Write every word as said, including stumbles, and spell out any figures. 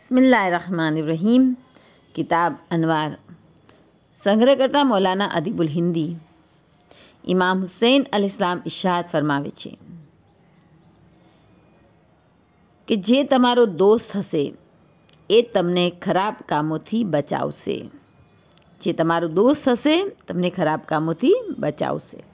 बिस्मिल्लाहिर्रहमानिर्रहीम। किताब अनवार। संग्रहकर्ता मौलाना अदीबुल हिंदी। इमाम हुसैन अलैहिस्सलाम इरशाद फरमावे છે કે જે તમારો દોસ્ત હશે એ તમને ખરાબ કામોથી બચાવશે જે તમારો દોસ્ત હશે તમને ખરાબ કામોથી બચાવશે।